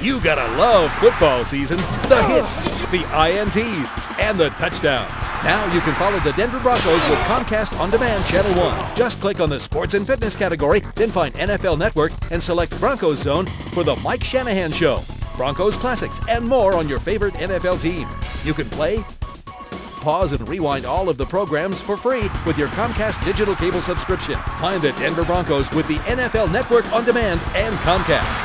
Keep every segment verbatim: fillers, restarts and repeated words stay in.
You gotta love football season. The hits, the I N Ts, and the touchdowns. Now you can follow the Denver Broncos with Comcast On Demand Channel one. Just click on the Sports and Fitness category, then find N F L Network and select Broncos Zone for the Mike Shanahan Show, Broncos Classics, and more on your favorite N F L team. You can play, pause, and rewind all of the programs for free with your Comcast digital cable subscription. Find the Denver Broncos with the N F L Network On Demand and Comcast.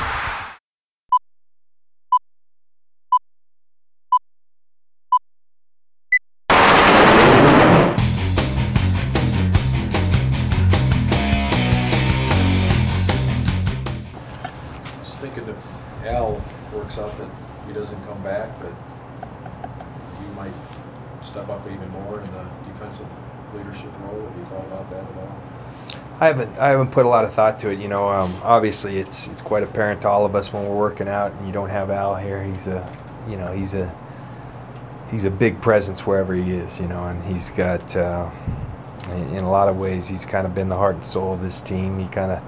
Thinking if Al works out that he doesn't come back, but you might step up even more in the defensive leadership role. Have you thought about that at all? I haven't. I haven't put a lot of thought to it. You know, um, obviously it's it's quite apparent to all of us when we're working out, and you don't have Al here. He's a, you know, he's a he's a big presence wherever he is. You know, and he's got uh, in, in a lot of ways he's kind of been the heart and soul of this team. He kind of.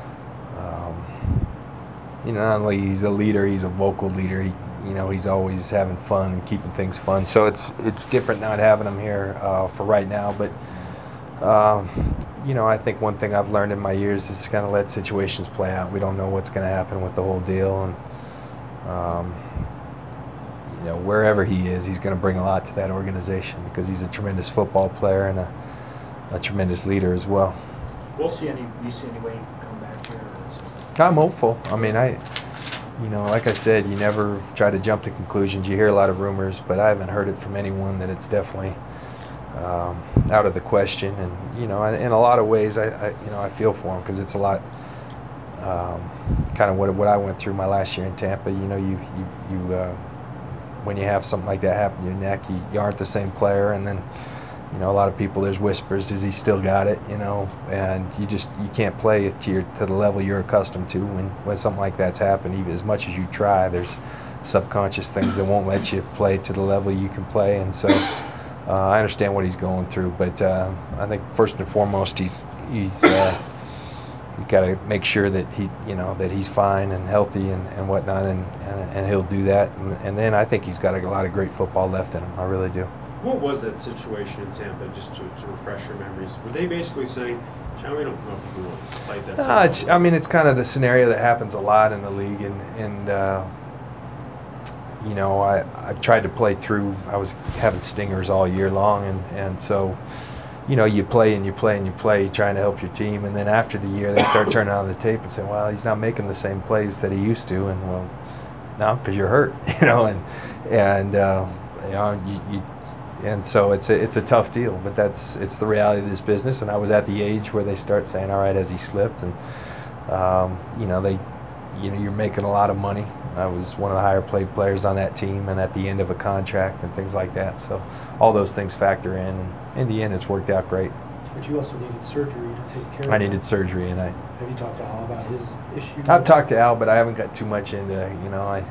You know, not only he's a leader, he's a vocal leader. He, you know, he's always having fun and keeping things fun. So it's it's different not having him here uh, for right now. But um, you know, I think one thing I've learned in my years is to kind of let situations play out. We don't know what's going to happen with the whole deal, and um, you know, wherever he is, he's going to bring a lot to that organization because he's a tremendous football player and a, a tremendous leader as well. We'll see any. You see any way come back here? Or is it I'm hopeful. I mean, I, you know, like I said, you never try to jump to conclusions. You hear a lot of rumors, but I haven't heard it from anyone that it's definitely um, out of the question. And you know, in a lot of ways, I, I you know, I feel for him because it's a lot, um, kind of what what I went through my last year in Tampa. You know, you you you uh, when you have something like that happen to your neck, you, you aren't the same player, and then. You know, a lot of people, there's whispers, does he still got it, you know, and you just, you can't play to your, to the level you're accustomed to when, when something like that's happened. Even as much as you try, there's subconscious things that won't let you play to the level you can play, and so uh, I understand what he's going through, but uh, I think first and foremost, he's, he's, uh, he's got to make sure that he, you know, that he's fine and healthy and, and whatnot, and, and, and he'll do that, and, and then I think he's got a lot of great football left in him, I really do. What was that situation in Tampa, just to, to refresh your memories? Were they basically saying, John, we don't know if you want to fight that? Uh, it's, I mean, it's kind of the scenario that happens a lot in the league, and, and uh, you know, I, I tried to play through, I was having stingers all year long, and, and so, you know, you play and you play and you play trying to help your team, and then after the year they start turning on the tape and saying, well, he's not making the same plays that he used to, and well, no, because you're hurt, you know, and, and uh, you know, you, you And so it's a it's a tough deal, but that's it's the reality of this business. And I was at the age where they start saying, "All right, has he slipped?" And um, you know they, you know, you're making a lot of money. I was one of the higher paid players on that team, and at the end of a contract and things like that. So all those things factor in, and in the end, it's worked out great. But you also needed surgery to take care of. I needed surgery, and I. Have you talked to Al about his issue? I've talked to Al, but I haven't got too much into. You know, I.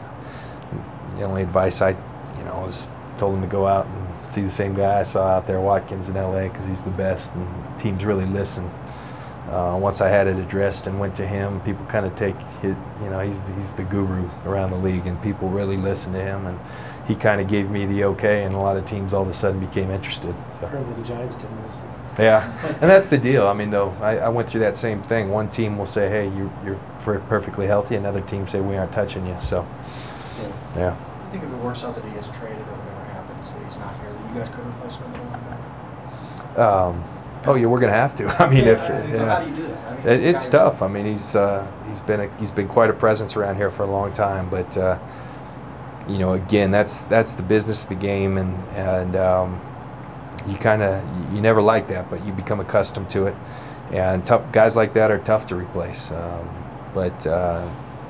The only advice I, you know, was told him to go out and see the same guy I saw out there, Watkins in L A, because he's the best, and teams really listen. Uh, once I had it addressed and went to him, people kind of take his, you know, he's the, he's the guru around the league, and people really listen to him, and he kind of gave me the okay, and a lot of teams all of a sudden became interested. So. Apparently the Giants did this. Yeah, and that's the deal. I mean, though, I, I went through that same thing. One team will say, hey, you, you're perfectly healthy. Another team say, we aren't touching you. So, yeah. yeah. I think if it works out that he is traded or whatever happens, that he's not here, that you guys could replace him in the linebacker. Um, oh yeah, we're gonna have to. I mean, yeah, if I mean, yeah. how do you do that? I mean, it, it's tough. I mean, he's uh, he's been a, he's been quite a presence around here for a long time. But uh, you know, again, that's that's the business of the game, and and um, you kind of you never like that, but you become accustomed to it. And tough guys like that are tough to replace. Um, but uh,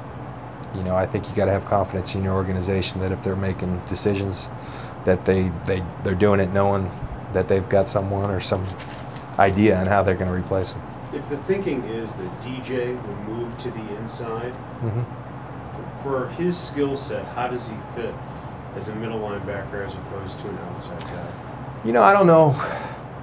you know, I think you got to have confidence in your organization that if they're making decisions, that they they they're doing it knowing that they've got someone or some idea on how they're going to replace him. If the thinking is that D J will move to the inside, Mm-hmm. for, for his skill set, how does he fit as a middle linebacker as opposed to an outside guy? You know, I don't know.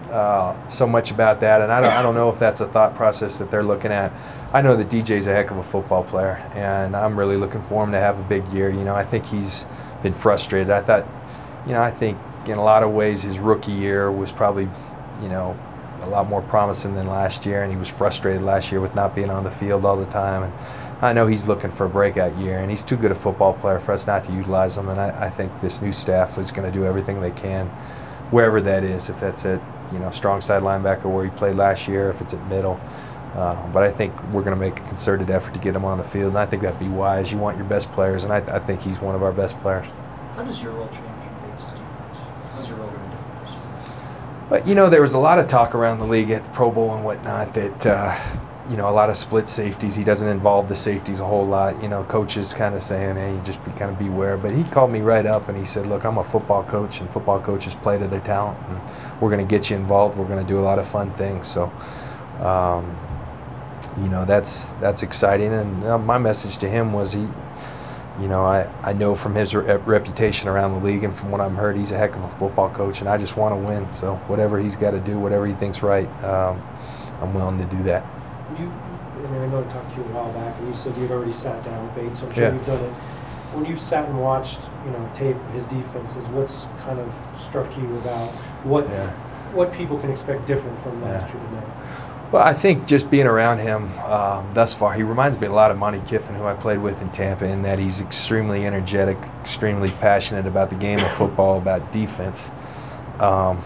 uh, so much about that, and I don't, I don't know if that's a thought process that they're looking at. I know that D J's a heck of a football player, and I'm really looking for him to have a big year. You know, I think he's been frustrated. I thought, you know, I think in a lot of ways his rookie year was probably, you know, a lot more promising than last year, and he was frustrated last year with not being on the field all the time. And I know he's looking for a breakout year, and he's too good a football player for us not to utilize him. And I, I think this new staff is going to do everything they can, wherever that is, if that's at, you know, strong side linebacker where he played last year, if it's at middle. Uh, but I think we're going to make a concerted effort to get him on the field, and I think that'd be wise. You want your best players, and I, I think he's one of our best players. How does your role change in Bates' defense? How's your role going to differ this year? But, you know, there was a lot of talk around the league at the Pro Bowl and whatnot that, uh, you know, a lot of split safeties. He doesn't involve the safeties a whole lot. You know, coaches kind of saying, hey, just be kind of beware. But he called me right up and he said, look, I'm a football coach, and football coaches play to their talent, and we're going to get you involved. We're going to do a lot of fun things. So, um, you know, that's that's exciting. And uh, my message to him was he, you know, I, I know from his re reputation around the league and from what I've heard, he's a heck of a football coach, and I just want to win. So whatever he's got to do, whatever he thinks right, um, I'm willing to do that. You, I mean, I know I talked to you a while back, and you said you'd already sat down with Bates, so I'm sure Yeah. you've done it. When you've sat and watched, you know, tape his defenses, what's kind of struck you about what Yeah. what people can expect different from last Yeah. year to now? Well, I think just being around him um, thus far, he reminds me a lot of Monty Kiffin, who I played with in Tampa, in that he's extremely energetic, extremely passionate about the game of football, about defense. Um,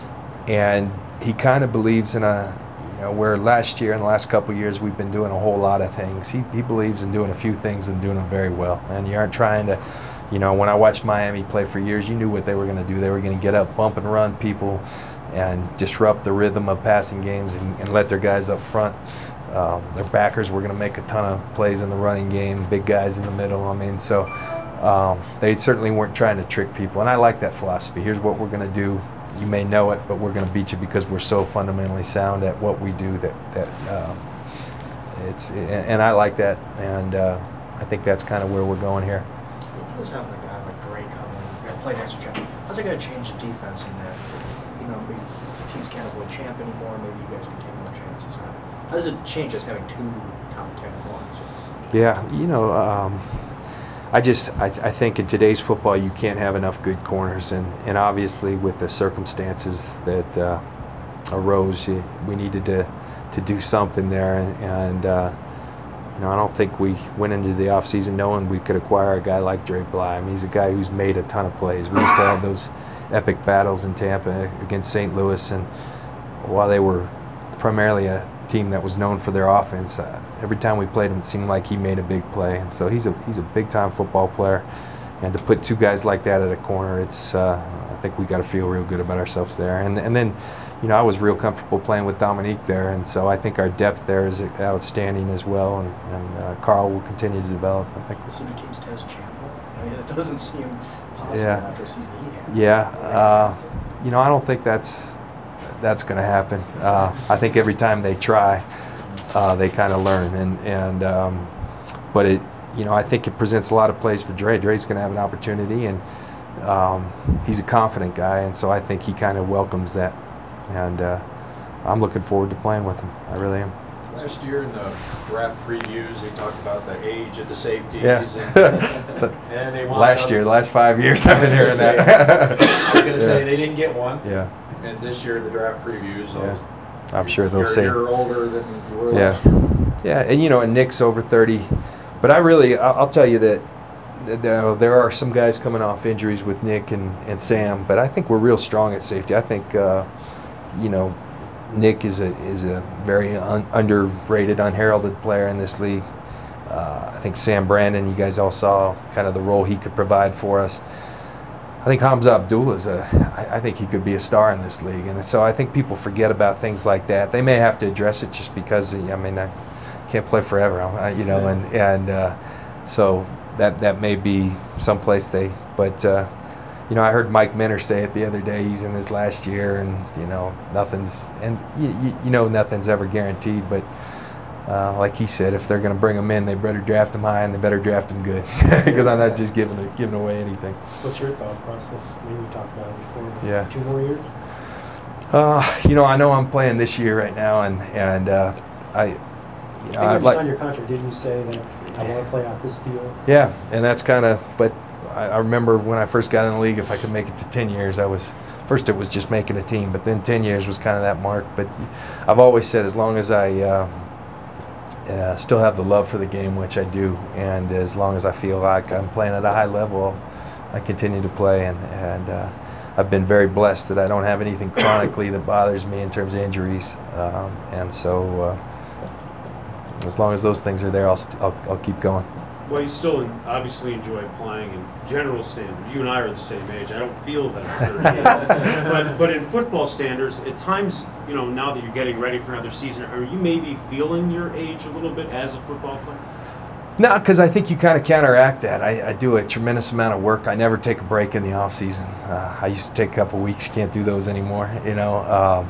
and he kind of believes in a, you know, where last year and the last couple of years we've been doing a whole lot of things. He, he believes in doing a few things and doing them very well. And you aren't trying to, you know, when I watched Miami play for years, you knew what they were going to do. They were going to get up, bump and run people, and disrupt the rhythm of passing games, and, and let their guys up front. Um, their backers were going to make a ton of plays in the running game, big guys in the middle. I mean, so um, they certainly weren't trying to trick people, and I like that philosophy. Here's what we're going to do. You may know it, but we're going to beat you because we're so fundamentally sound at what we do that that um, it's. And, and I like that, and uh, I think that's kind of where we're going here. What does having a guy like Dre come in and play next to Champ? How's it going to change the defense in that? You know, maybe teams can't avoid Champ anymore. Maybe you guys can take more chances. How, how does it change us having two top ten corners? Yeah, you know, um, I just I, I think in today's football you can't have enough good corners, and, and obviously with the circumstances that uh, arose, you, we needed to to do something there, and, and uh, you know, I don't think we went into the offseason knowing we could acquire a guy like Dre Bly. I mean, he's a guy who's made a ton of plays. We used to have those epic battles in Tampa against Saint Louis, and while they were primarily a team that was known for their offense, uh, every time we played him it seemed like he made a big play. And so he's a he's a big time football player, and to put two guys like that at a corner, it's uh, I think we got to feel real good about ourselves there. And and then, you know, I was real comfortable playing with Dominique there, and so I think our depth there is outstanding as well, and, and uh, Carl will continue to develop. I think. So do teams test Champ? I mean, it doesn't seem possible Yeah. after a season he had. Yeah, uh, you know, I don't think that's that's going to happen. Uh, I think every time they try, uh, they kind of learn, and and um, but it, you know, I think it presents a lot of plays for Dre. Dre's going to have an opportunity, and um, he's a confident guy, and so I think he kind of welcomes that, and uh, I'm looking forward to playing with him. I really am. Last year in the draft previews, they talked about the age of the safeties. Yeah. And, and they wanted Last them- year, the last five years, I've been I was hearing gonna that. say- I was going to say Yeah. they didn't get one. Yeah, And this year, the draft previews, so Yeah. I'm sure they'll you're, say. you're older than you were Yeah. last year. Yeah, and you know, and Nick's over thirty, but I really, I'll, I'll tell you that th- there there are some guys coming off injuries with Nick and, and Sam, but I think we're real strong at safety. I think, uh, you know, Nick is a is a very un, underrated, unheralded player in this league. Uh, I think Sam Brandon, you guys all saw kind of the role he could provide for us. I think Hamza Abdullah is a, I, I think he could be a star in this league, and so I think people forget about things like that. They may have to address it just because, I mean, I can't play forever, I, you know, and and uh, so that that may be someplace they, but. Uh, You know, I heard Mike Minter say it the other day. He's in his last year, and you know, nothing's and you, you, you know nothing's ever guaranteed. But uh, like he said, if they're going to bring him in, they better draft him high, and they better draft him good, because I'm not just giving it, giving away anything. What's your thought process? I mean, we talked about it before. but Yeah. Two more years? Uh, you know, I know I'm playing this year right now, and and uh, I, you know, I think I'd when you like. signed your contract, didn't you say that I want to play out this deal? Yeah, and that's kind of. But I, I remember when I first got in the league, if I could make it to ten years, I was. First, it was just making a team, but then ten years was kind of that mark. But I've always said, as long as I uh, uh, still have the love for the game, which I do, and as long as I feel like I'm playing at a high level, I continue to play. And and uh, I've been very blessed that I don't have anything chronically that bothers me in terms of injuries. Um, and so, uh, as long as those things are there, I'll, st- I'll I'll keep going. Well, you still en- obviously enjoy playing in general standards. You and I are the same age. I don't feel that I'm thirty. but, but in football standards, at times, you know, now that you're getting ready for another season, are you maybe feeling your age a little bit as a football player? No, because I think you kind of counteract that. I, I do a tremendous amount of work. I never take a break in the off season. Uh, I used to take a couple weeks. You can't do those anymore. You know, um,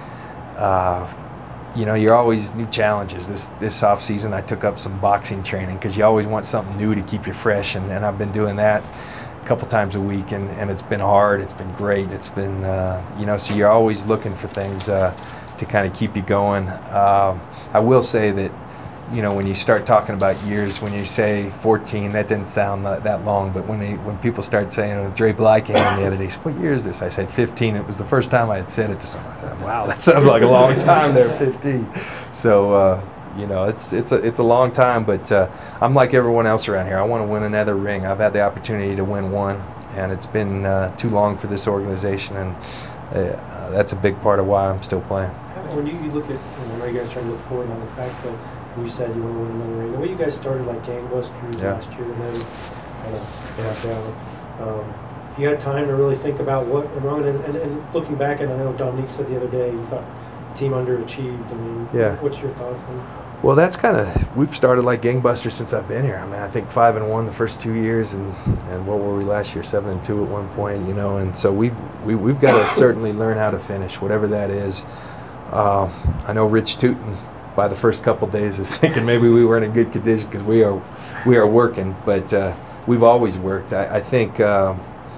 uh, you know, you're always new challenges. This this off season, I took up some boxing training because you always want something new to keep you fresh, and, and I've been doing that a couple times a week, and, and it's been hard. It's been great. It's been uh, you know, so you're always looking for things uh, to kind of keep you going. Uh, I will say that. You know, when you start talking about years, when you say fourteen, that didn't sound that, that long. But when they, when people start saying, oh, Dre Bly came in the other day, what year is this? I said fifteen. It was the first time I had said it to someone. I thought, wow, that sounds like a long time there, fifteen. So, uh, you know, it's it's a it's a long time. But uh, I'm like everyone else around here. I want to win another ring. I've had the opportunity to win one, and it's been uh, too long for this organization, and uh, that's a big part of why I'm still playing. When you, you look at, I know you guys trying to look forward on the fact that you said you want to win another ring. The way you guys started like gangbusters Yeah. last year, and then kind of back down. Um, you had time to really think about what went wrong, and, and, and looking back, and I know Dominique said the other day, you thought the team underachieved. I mean, Yeah. what's your thoughts on that? Well, that's kind of, we've started like gangbusters since I've been here. I mean, I think five and one the first two years, and, and what were we last year? Seven and two at one point, you know. And so we've we, we've got to certainly learn how to finish, whatever that is. Uh, I know Rich Tootin, by the first couple days, is thinking maybe we weren't in good condition because we are we are working, but uh, we've always worked. I, I think uh,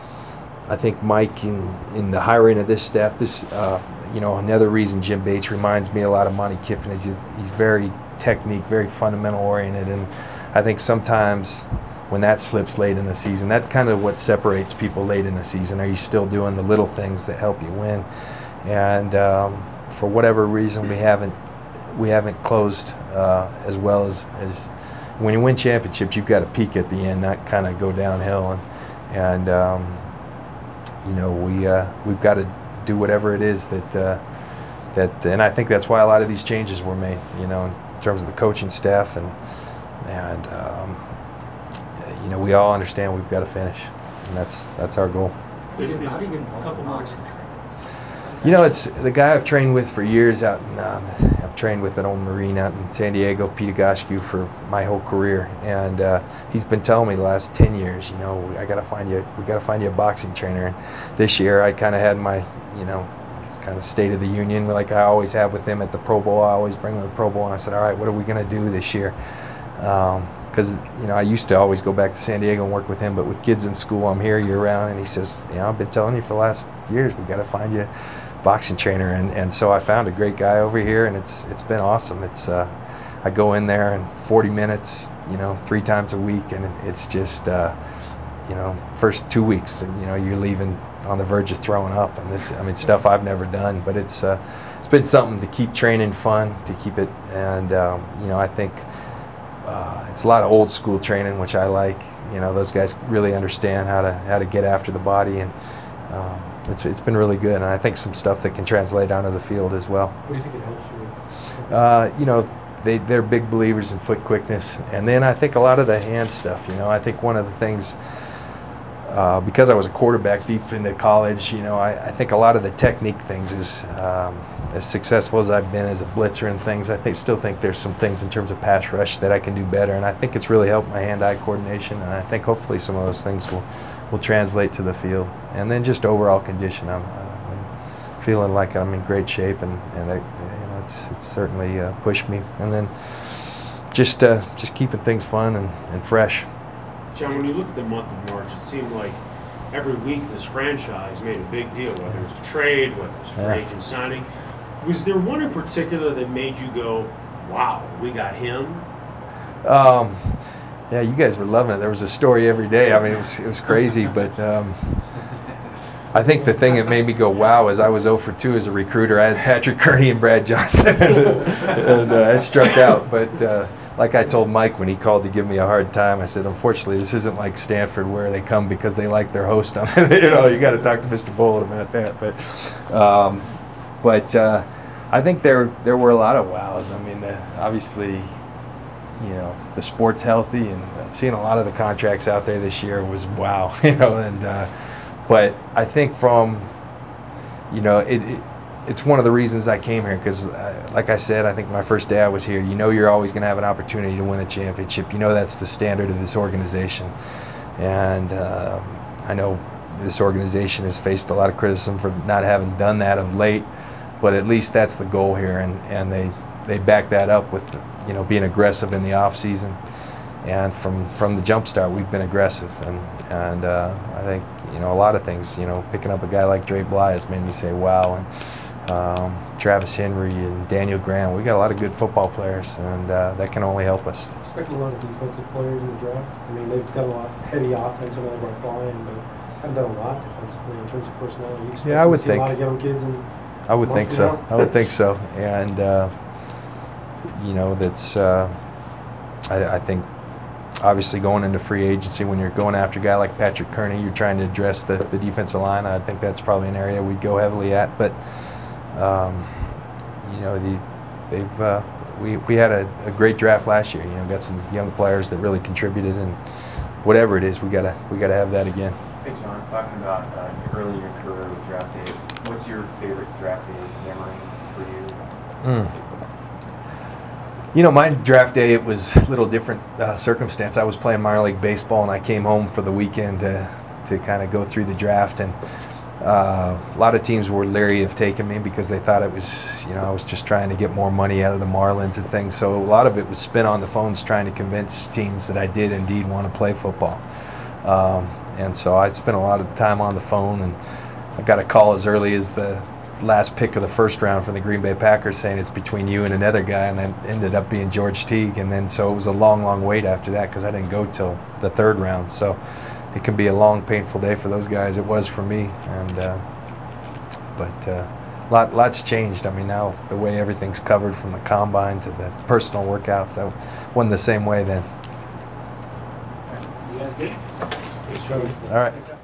I think Mike in in the hiring of this staff, this uh, you know, another reason Jim Bates reminds me a lot of Monty Kiffin is he's very technique, very fundamental oriented, and I think sometimes when that slips late in the season, that kind of what separates people late in the season. Are you still doing the little things that help you win? And um, for whatever reason, we haven't we haven't closed uh, as well as, as when you win championships, you've got to peak at the end, not kind of go downhill. And and um, you know, we uh, we've got to do whatever it is that uh, that, and I think that's why a lot of these changes were made. You know, in terms of the coaching staff, and and um, you know, we all understand we've got to finish, and that's that's our goal. How do you get involved in boxing training? You know, it's the guy I've trained with for years out in, um, I've trained with an old Marine out in San Diego, Peter Goshku, for my whole career. And uh, he's been telling me the last ten years, you know, I got to find you, we got to find you a boxing trainer. And this year I kind of had my, you know, it's kind of state of the union, like I always have with him at the Pro Bowl. I always bring him to the Pro Bowl, and I said, all right, what are we going to do this year? Because, um, you know, I used to always go back to San Diego and work with him, but with kids in school, I'm here year round. And he says, you know, I've been telling you for the last years, we got to find you boxing trainer, and, and so I found a great guy over here, and it's it's been awesome. It's uh, I go in there in forty minutes, you know, three times a week, and it's just uh, you know, first two weeks, you know, you're leaving on the verge of throwing up, and this, I mean, stuff I've never done, but it's uh, it's been something to keep training fun, to keep it, and um, you know, I think uh, it's a lot of old school training, which I like. You know, those guys really understand how to how to get after the body, and um, It's, it's been really good, and I think some stuff that can translate onto the field as well. What do you think it helps you with? Uh, you know, they, they're big believers in foot quickness. And then I think a lot of the hand stuff, you know, I think one of the things, uh, because I was a quarterback deep into college, you know, I, I think a lot of the technique things is, um, as successful as I've been as a blitzer and things, I think still think there's some things in terms of pass rush that I can do better. And I think it's really helped my hand-eye coordination, and I think hopefully some of those things will will translate to the field. And then just overall condition, I'm, I'm feeling like I'm in great shape, and, and I, you know, it's it's certainly uh, pushed me. And then just uh, just keeping things fun and, and fresh. John, when you look at the month of March, it seemed like every week this franchise made a big deal, whether it was a trade, whether it was free Yeah. agent signing. Was there one in particular that made you go, wow, we got him? Um, yeah, you guys were loving it. There was a story every day. I mean, it was it was crazy, but um, I think the thing that made me go wow is I was zero for two as a recruiter. I had Patrick Kearney and Brad Johnson, and uh, I struck out. But uh, like I told Mike when he called to give me a hard time, I said, unfortunately, this isn't like Stanford where they come because they like their host on it. You know, you got to talk to Mister Bullitt about that. But um, but uh, I think there there were a lot of wows. I mean, uh, obviously, you know, the sport's healthy, and seeing a lot of the contracts out there this year was wow. You know, and uh, but I think from, you know, it, it it's one of the reasons I came here because, uh, like I said, I think my first day I was here, you know you're always going to have an opportunity to win a championship. You know that's the standard of this organization. And um, I know this organization has faced a lot of criticism for not having done that of late, but at least that's the goal here. And, and they, they back that up with, you know, being aggressive in the off season. And from, from the jump start, we've been aggressive. And, and uh, I think, you know, a lot of things, you know, picking up a guy like Dre Bly has made me say, wow. And, Um, Travis Henry and Daniel Graham. We got a lot of good football players, and uh, that can only help us. Expecting a lot of defensive players in the draft. I mean, they've got a lot heavy offense and they brought Brian, but haven't done a lot defensively in terms of personnel. You expect Yeah, I would to see think. a lot of young kids and I would think so. Marshall. I would think so. And, uh, you know, that's, uh, I, I think, obviously going into free agency, when you're going after a guy like Patrick Kearney, you're trying to address the, the defensive line. I think that's probably an area we'd go heavily at. But, um, you know, the, they've, uh, we, we had a, a great draft last year. You know, got some young players that really contributed, and whatever it is, we gotta we gotta have that again. Hey John, talking about uh, early in your career with draft day, what's your favorite draft day memory for you? Mm. You know, my draft day, it was a little different uh, circumstance. I was playing minor league baseball, and I came home for the weekend to to kind of go through the draft, and uh, a lot of teams were leery of taking me because they thought it was, you know, I was just trying to get more money out of the Marlins and things. So a lot of it was spent on the phones trying to convince teams that I did indeed want to play football. Um, and so I spent a lot of time on the phone, and I got a call as early as the last pick of the first round from the Green Bay Packers saying it's between you and another guy, and that ended up being George Teague. And then so it was a long, long wait after that because I didn't go till the third round. So it can be a long, painful day for those guys. It was for me, and uh, but uh, lot, lots changed. I mean, now the way everything's covered from the combine to the personal workouts, that wasn't the same way then. You guys good? All right.